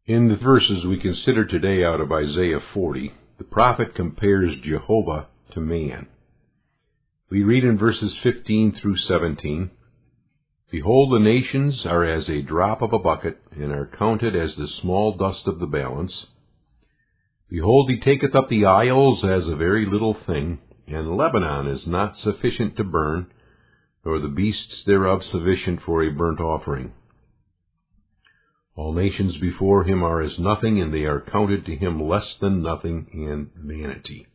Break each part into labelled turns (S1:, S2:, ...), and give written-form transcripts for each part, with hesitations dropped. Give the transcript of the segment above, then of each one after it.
S1: In the verses we consider today out of Isaiah 40, the prophet compares Jehovah to man. We read in verses 15 through 17, "Behold, the nations are as a drop of a bucket, and are counted as the small dust of the balance. Behold, he taketh up the isles as a very little thing, and Lebanon is not sufficient to burn, nor the beasts thereof sufficient for a burnt offering. All nations before him are as nothing, and they are counted to him less than nothing and vanity."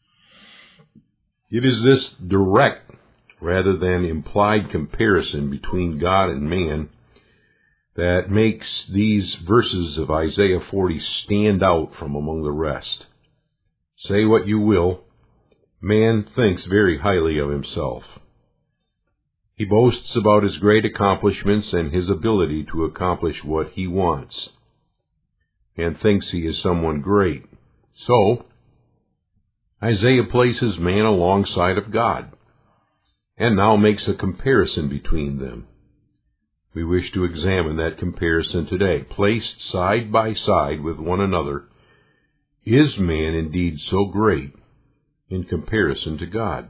S1: It is this direct rather than implied comparison between God and man that makes these verses of Isaiah 40 stand out from among the rest. Say what you will, man thinks very highly of himself. He boasts about his great accomplishments and his ability to accomplish what he wants, and thinks he is someone great. So, Isaiah places man alongside of God, and now makes a comparison between them. We wish to examine that comparison today. Placed side by side with one another, is man indeed so great in comparison to God?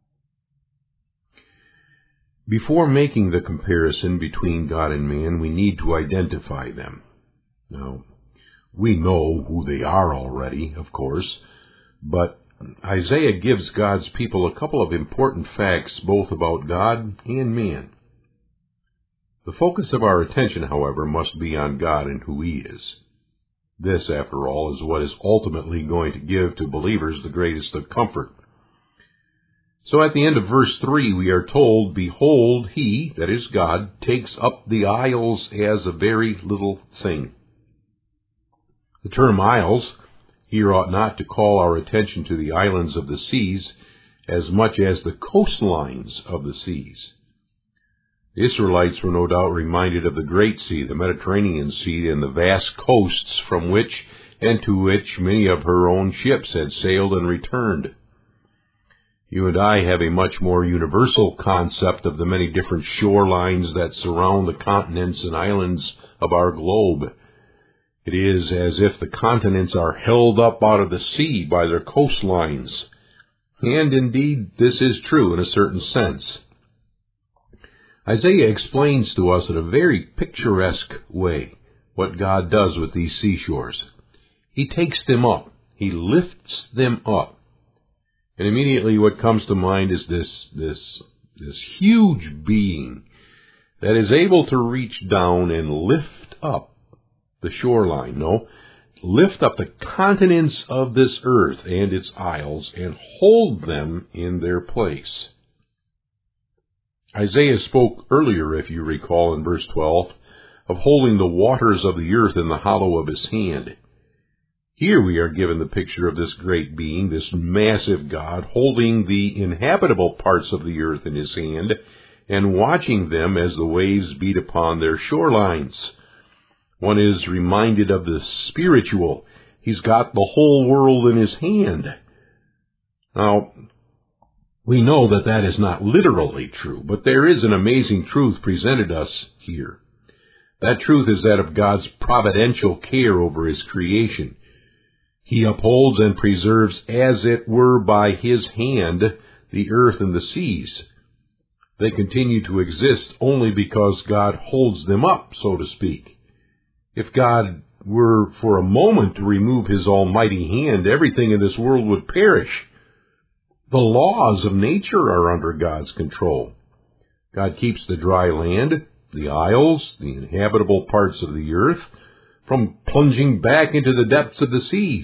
S1: Before making the comparison between God and man, we need to identify them. Now, we know who they are already, of course, but Isaiah gives God's people a couple of important facts both about God and man. The focus of our attention, however, must be on God and who He is. This, after all, is what is ultimately going to give to believers the greatest of comfort. So at the end of verse 3, we are told, "Behold, he," that is God, "takes up the isles as a very little thing." The term isles here ought not to call our attention to the islands of the seas as much as the coastlines of the seas. The Israelites were no doubt reminded of the Great Sea, the Mediterranean Sea, and the vast coasts from which and to which many of her own ships had sailed and returned. You and I have a much more universal concept of the many different shorelines that surround the continents and islands of our globe. It is as if the continents are held up out of the sea by their coastlines. And indeed, this is true in a certain sense. Isaiah explains to us in a very picturesque way what God does with these seashores. He takes them up. He lifts them up. And immediately what comes to mind is this huge being that is able to reach down and lift up the shoreline. No, lift up the continents of this earth and its isles and hold them in their place. Isaiah spoke earlier, if you recall, in verse 12, of holding the waters of the earth in the hollow of his hand. Here we are given the picture of this great being, this massive God, holding the inhabitable parts of the earth in his hand and watching them as the waves beat upon their shorelines. One is reminded of the spiritual. He's got the whole world in his hand. Now, we know that that is not literally true, but there is an amazing truth presented us here. That truth is that of God's providential care over his creation. He upholds and preserves, as it were by his hand, the earth and the seas. They continue to exist only because God holds them up, so to speak. If God were for a moment to remove his almighty hand, everything in this world would perish. The laws of nature are under God's control. God keeps the dry land, the isles, the inhabitable parts of the earth, from plunging back into the depths of the seas.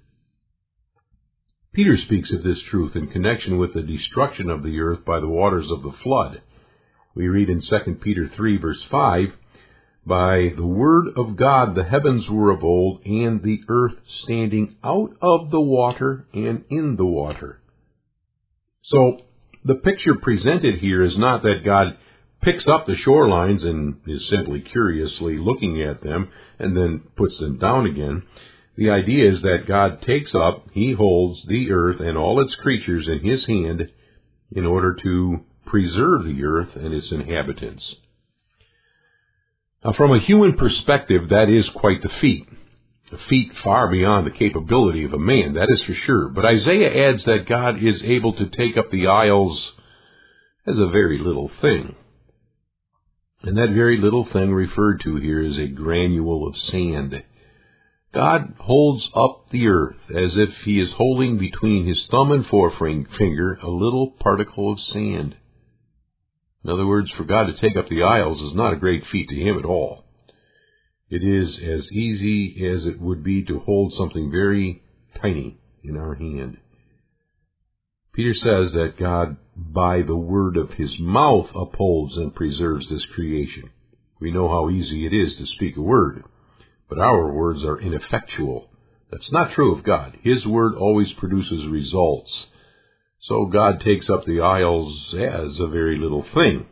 S1: Peter speaks of this truth in connection with the destruction of the earth by the waters of the flood. We read in 2 Peter 3, verse 5, "By the word of God the heavens were of old, and the earth standing out of the water and in the water." So, the picture presented here is not that God picks up the shorelines and is simply curiously looking at them and then puts them down again. The idea is that God takes up, he holds the earth and all its creatures in his hand in order to preserve the earth and its inhabitants. Now, from a human perspective, that is quite the feat. a feat far beyond the capability of a man, that is for sure. But Isaiah adds that God is able to take up the isles as a very little thing. And that very little thing referred to here is a granule of sand. God holds up the earth as if he is holding between his thumb and forefinger a little particle of sand. In other words, for God to take up the isles is not a great feat to him at all. It is as easy as it would be to hold something very tiny in our hand. Peter says that God, by the word of his mouth, upholds and preserves this creation. We know how easy it is to speak a word, but our words are ineffectual. That's not true of God. His word always produces results. So God takes up the isles as a very little thing.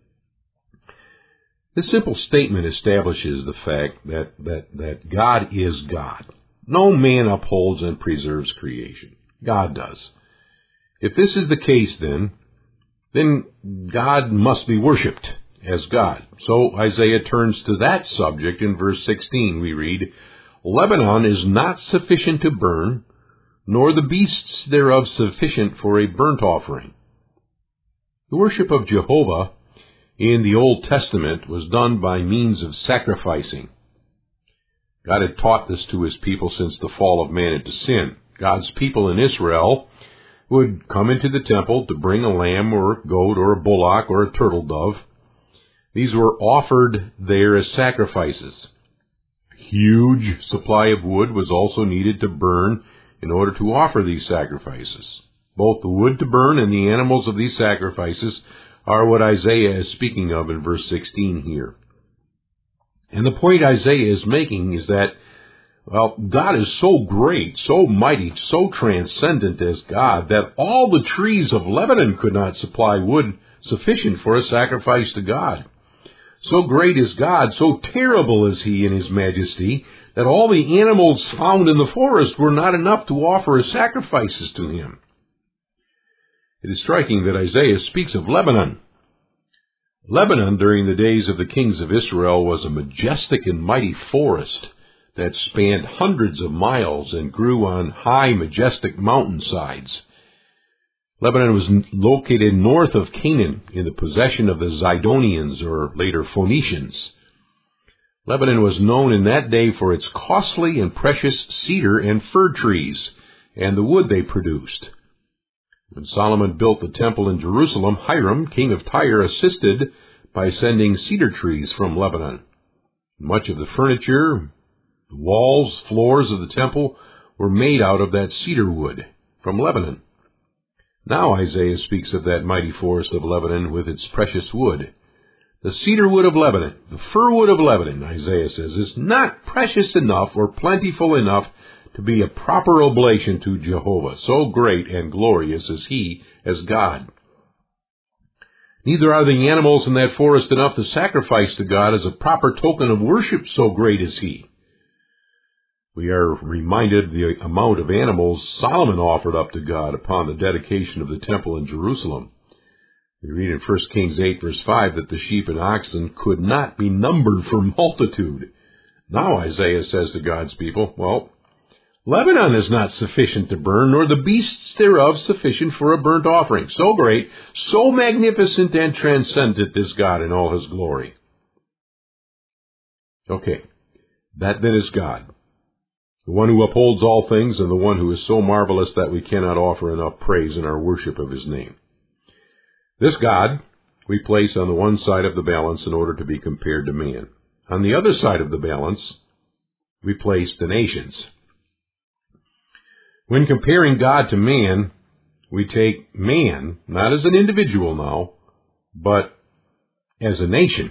S1: This simple statement establishes the fact that God is God. No man upholds and preserves creation. God does. If this is the case, then God must be worshipped as God. So Isaiah turns to that subject in verse 16. We read, Lebanon is not sufficient to burn, nor the beasts thereof sufficient for a burnt offering. The worship of Jehovah in the Old Testament was done by means of sacrificing. God had taught this to his people since the fall of man into sin. God's people in Israel would come into the temple to bring a lamb or a goat or a bullock or a turtle dove. These were offered there as sacrifices. A huge supply of wood was also needed to burn in order to offer these sacrifices. Both the wood to burn and the animals of these sacrifices are what Isaiah is speaking of in verse 16 here. And the point Isaiah is making is that, well, God is so great, so mighty, so transcendent as God, that all the trees of Lebanon could not supply wood sufficient for a sacrifice to God. So great is God, so terrible is he in his majesty, that all the animals found in the forest were not enough to offer as sacrifices to him. It is striking that Isaiah speaks of Lebanon. Lebanon, during the days of the kings of Israel, was a majestic and mighty forest that spanned hundreds of miles and grew on high, majestic mountainsides. Lebanon was located north of Canaan in the possession of the Zidonians, or later Phoenicians. Lebanon was known in that day for its costly and precious cedar and fir trees and the wood they produced. When Solomon built the temple in Jerusalem, Hiram, king of Tyre, assisted by sending cedar trees from Lebanon. Much of the furniture, the walls, floors of the temple were made out of that cedar wood from Lebanon. Now Isaiah speaks of that mighty forest of Lebanon with its precious wood. The cedar wood of Lebanon, the fir wood of Lebanon, Isaiah says, is not precious enough or plentiful enough to be a proper oblation to Jehovah. So great and glorious is he as God. Neither are the animals in that forest enough to sacrifice to God as a proper token of worship, so great is he. We are reminded the amount of animals Solomon offered up to God upon the dedication of the temple in Jerusalem. We read in 1 Kings 8, verse 5, that the sheep and oxen could not be numbered for multitude. Now Isaiah says to God's people, well, Lebanon is not sufficient to burn, nor the beasts thereof sufficient for a burnt offering. So great, so magnificent and transcendent is God in all his glory. Okay, that then is God, the one who upholds all things and the one who is so marvelous that we cannot offer enough praise in our worship of his name. This God we place on the one side of the balance in order to be compared to man. On the other side of the balance, we place the nations. When comparing God to man, we take man, not as an individual now, but as a nation.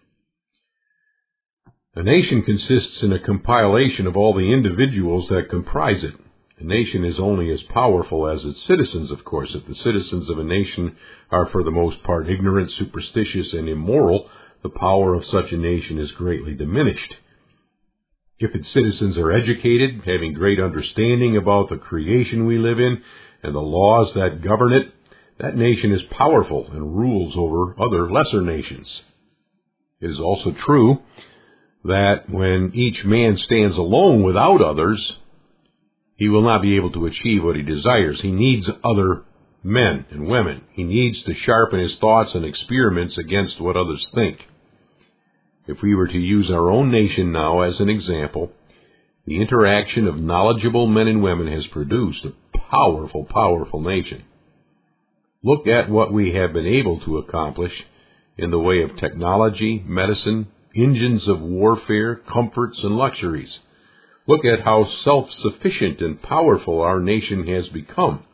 S1: A nation consists in a compilation of all the individuals that comprise it. A nation is only as powerful as its citizens, of course. If the citizens of a nation are for the most part ignorant, superstitious, and immoral, the power of such a nation is greatly diminished. If its citizens are educated, having great understanding about the creation we live in and the laws that govern it, that nation is powerful and rules over other lesser nations. It is also true that when each man stands alone without others, he will not be able to achieve what he desires. He needs other men and women. He needs to sharpen his thoughts and experiments against what others think. If we were to use our own nation now as an example, the interaction of knowledgeable men and women has produced a powerful, powerful nation. Look at what we have been able to accomplish in the way of technology, medicine, engines of warfare, comforts, and luxuries. Look at how self-sufficient and powerful our nation has become.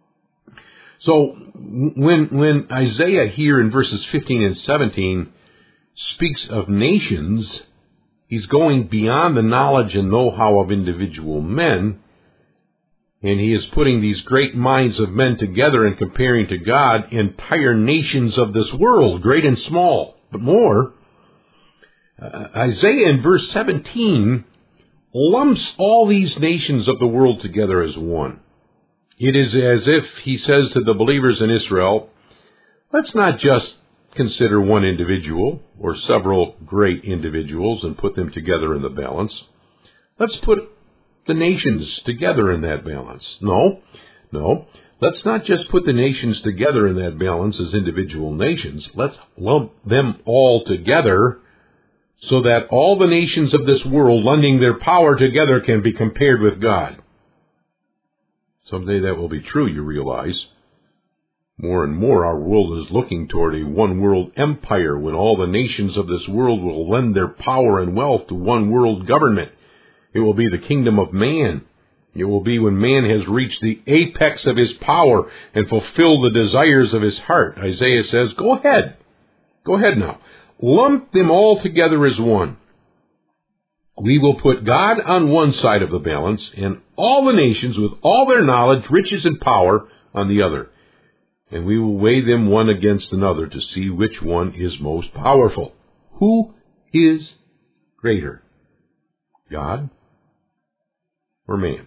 S1: So when Isaiah here in verses 15 and 17 speaks of nations, he's going beyond the knowledge and know-how of individual men, and he is putting these great minds of men together and comparing to God entire nations of this world, great and small. But more, Isaiah in verse 17 lumps all these nations of the world together as one. It is as if he says to the believers in Israel, let's not just consider one individual or several great individuals and put them together in the balance. Let's put the nations together in that balance. No. Let's not just put the nations together in that balance as individual nations. Let's lump them all together so that all the nations of this world, lending their power together, can be compared with God. Someday that will be true, you realize. More and more our world is looking toward a one-world empire when all the nations of this world will lend their power and wealth to one world government. It will be the kingdom of man. It will be when man has reached the apex of his power and fulfilled the desires of his heart. Isaiah says, go ahead now. Lump them all together as one. We will put God on one side of the balance and all the nations with all their knowledge, riches, and power on the other. And we will weigh them one against another to see which one is most powerful. Who is greater, God or man?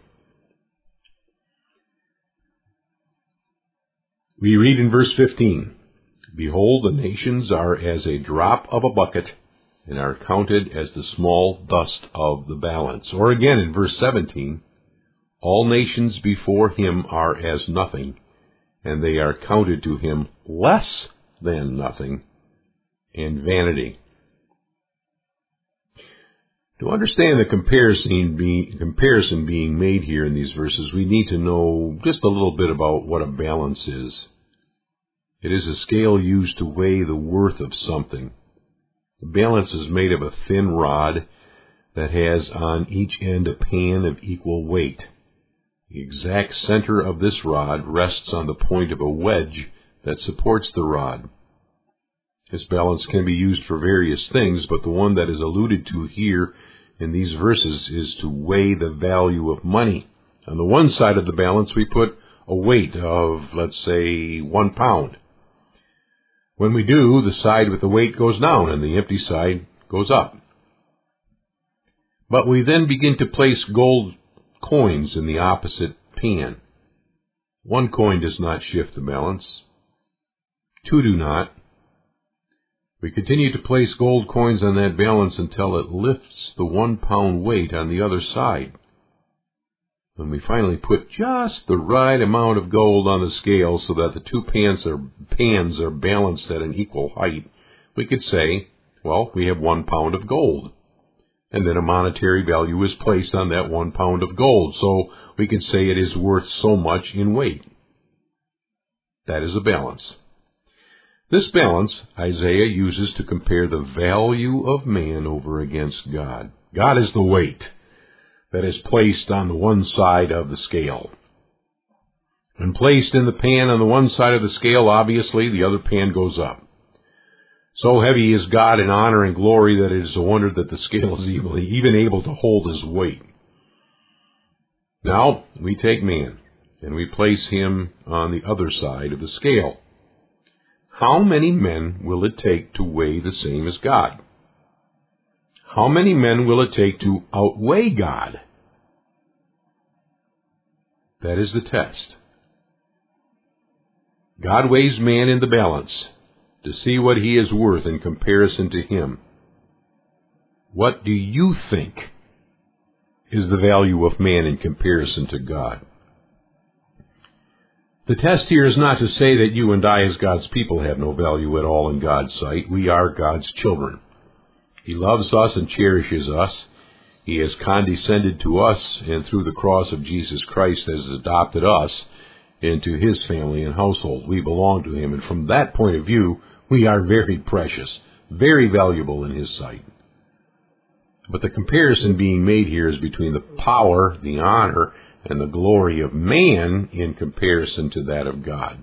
S1: We read in verse 15, behold, the nations are as a drop of a bucket, and are counted as the small dust of the balance. Or again in verse 17, all nations before him are as nothing, and they are counted to him less than nothing and vanity. To understand the comparison being made here in these verses, we need to know just a little bit about what a balance is. It is a scale used to weigh the worth of something. The balance is made of a thin rod that has on each end a pan of equal weight. The exact center of this rod rests on the point of a wedge that supports the rod. This balance can be used for various things, but the one that is alluded to here in these verses is to weigh the value of money. On the one side of the balance, we put a weight of, let's say, 1 pound. When we do, the side with the weight goes down and the empty side goes up. But we then begin to place gold coins in the opposite pan. 1 coin does not shift the balance. 2 do not. We continue to place gold coins on that balance until it lifts the 1 pound weight on the other side. When we finally put just the right amount of gold on the scale so that the 2 pans are balanced at an equal height, we could say, well, we have 1 pound of gold. And then a monetary value is placed on that 1 pound of gold, so we can say it is worth so much in weight. That is a balance. This balance Isaiah uses to compare the value of man over against God. God is the weight that is placed on the one side of the scale. When placed in the pan on the one side of the scale, obviously the other pan goes up. So heavy is God in honor and glory that it is a wonder that the scale is even able to hold his weight. Now we take man and we place him on the other side of the scale. How many men will it take to weigh the same as God? How many men will it take to outweigh God? That is the test. God weighs man in the balance to see what he is worth in comparison to him. What do you think is the value of man in comparison to God? The test here is not to say that you and I as God's people have no value at all in God's sight. We are God's children. He loves us and cherishes us. He has condescended to us, and through the cross of Jesus Christ has adopted us into His family and household. We belong to Him, and from that point of view, we are very precious, very valuable in His sight. But the comparison being made here is between the power, the honor, and the glory of man in comparison to that of God.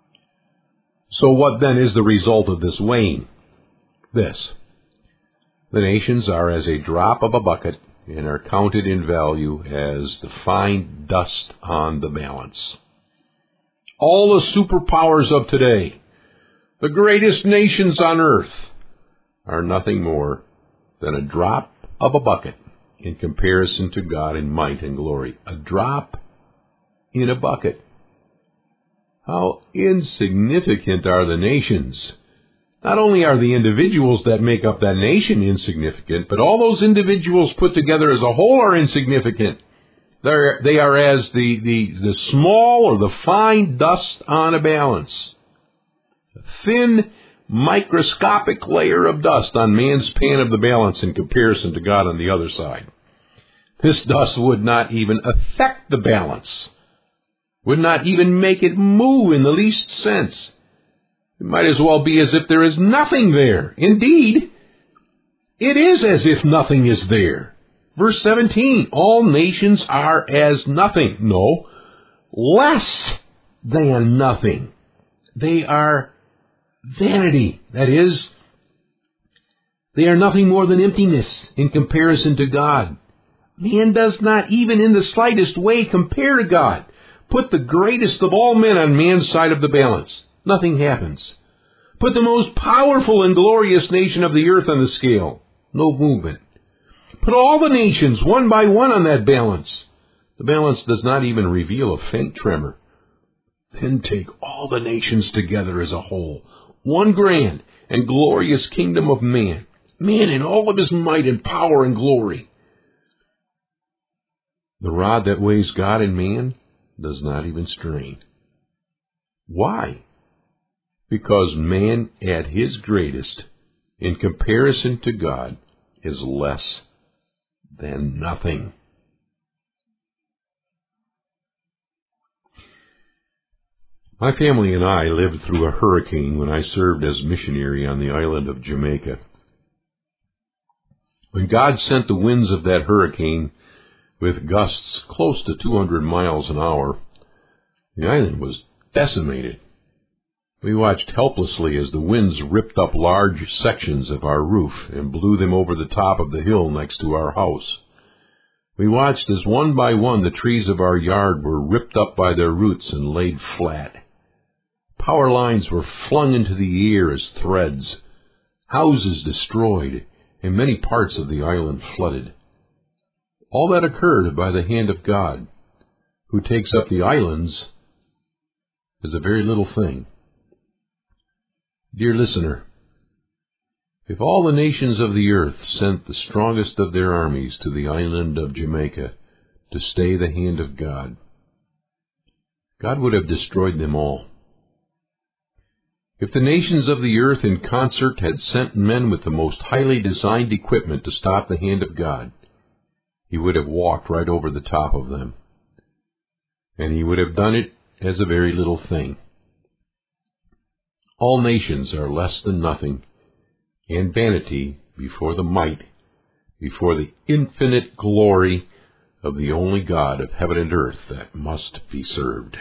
S1: So what then is the result of this weighing? This: the nations are as a drop of a bucket and are counted in value as the fine dust on the balance. All the superpowers of today, the greatest nations on earth, are nothing more than a drop of a bucket in comparison to God in might and glory. A drop in a bucket. How insignificant are the nations. Not only are the individuals that make up that nation insignificant, but all those individuals put together as a whole are insignificant. They are as the small or the fine dust on a balance. A thin, microscopic layer of dust on man's pan of the balance in comparison to God on the other side. This dust would not even affect the balance, would not even make it move in the least sense. It might as well be as if there is nothing there. Indeed, it is as if nothing is there. Verse 17, all nations are as nothing. No, less than nothing. They are vanity. That is, they are nothing more than emptiness in comparison to God. Man does not even in the slightest way compare to God. Put the greatest of all men on man's side of the balance. Nothing happens. Put the most powerful and glorious nation of the earth on the scale. No movement. Put all the nations one by one on that balance. The balance does not even reveal a faint tremor. Then take all the nations together as a whole. One grand and glorious kingdom of man. Man in all of his might and power and glory. The rod that weighs God and man does not even strain. Why? Because man at his greatest, in comparison to God, is less than nothing. My family and I lived through a hurricane when I served as missionary on the island of Jamaica. When God sent the winds of that hurricane with gusts close to 200 miles an hour, the island was decimated. We watched helplessly as the winds ripped up large sections of our roof and blew them over the top of the hill next to our house. We watched as one by one the trees of our yard were ripped up by their roots and laid flat. Power lines were flung into the air as threads, houses destroyed, and many parts of the island flooded. All that occurred by the hand of God, who takes up the islands as a very little thing. Dear listener, if all the nations of the earth sent the strongest of their armies to the island of Jamaica to stay the hand of God, God would have destroyed them all. If the nations of the earth in concert had sent men with the most highly designed equipment to stop the hand of God, He would have walked right over the top of them. And He would have done it as a very little thing. All nations are less than nothing, and vanity before the might, before the infinite glory of the only God of heaven and earth that must be served.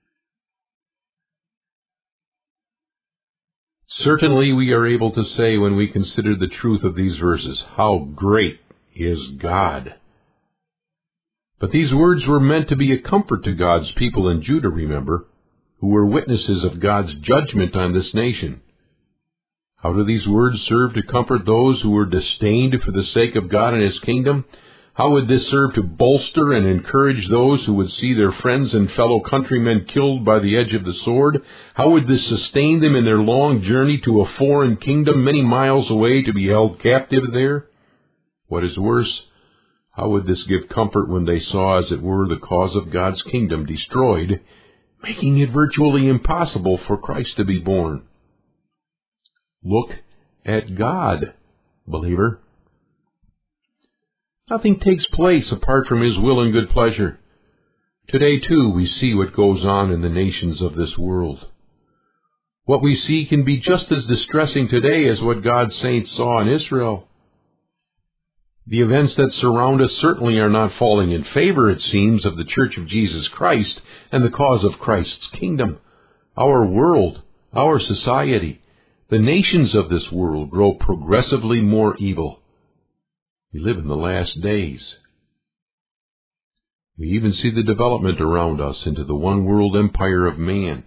S1: Certainly we are able to say when we consider the truth of these verses, how great is God. But these words were meant to be a comfort to God's people in Judah, remember, who were witnesses of God's judgment on this nation. How do these words serve to comfort those who were disdained for the sake of God and His kingdom? How would this serve to bolster and encourage those who would see their friends and fellow countrymen killed by the edge of the sword? How would this sustain them in their long journey to a foreign kingdom many miles away to be held captive there? What is worse, how would this give comfort when they saw, as it were, the cause of God's kingdom destroyed, making it virtually impossible for Christ to be born? Look at God, believer. Nothing takes place apart from His will and good pleasure. Today, too, we see what goes on in the nations of this world. What we see can be just as distressing today as what God's saints saw in Israel. The events that surround us certainly are not falling in favor, it seems, of the Church of Jesus Christ and the cause of Christ's kingdom. Our world, our society, the nations of this world grow progressively more evil. We live in the last days. We even see the development around us into the one-world empire of man.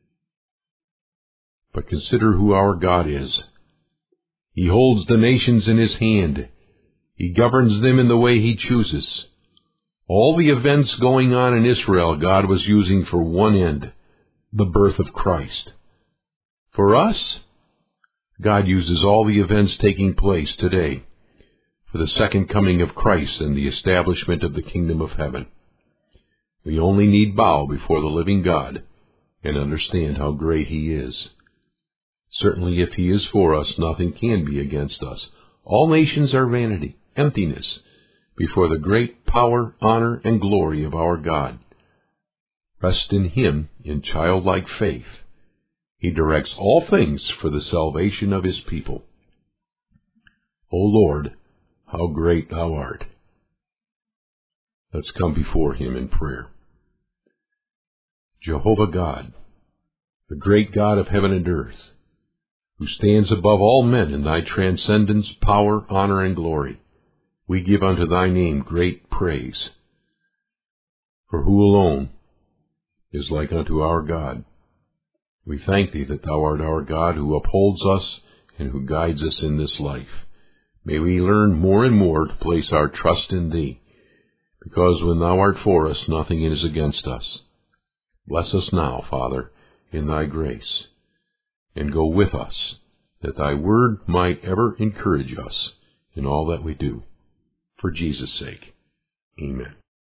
S1: But consider who our God is. He holds the nations in His hand. He governs them in the way He chooses. All the events going on in Israel, God was using for one end, the birth of Christ. For us, God uses all the events taking place today for the second coming of Christ and the establishment of the kingdom of heaven. We only need bow before the living God and understand how great He is. Certainly, if He is for us, nothing can be against us. All nations are vanity, emptiness, before the great power, honor, and glory of our God. Rest in Him in childlike faith. He directs all things for the salvation of His people. O Lord, how great Thou art! Let's come before Him in prayer. Jehovah God, the great God of heaven and earth, who stands above all men in Thy transcendence, power, honor, and glory, we give unto Thy name great praise. For who alone is like unto our God? We thank Thee that Thou art our God, who upholds us and who guides us in this life. May we learn more and more to place our trust in Thee, because when Thou art for us, nothing is against us. Bless us now, Father, in Thy grace, and go with us, that Thy word might ever encourage us in all that we do. For Jesus' sake, amen.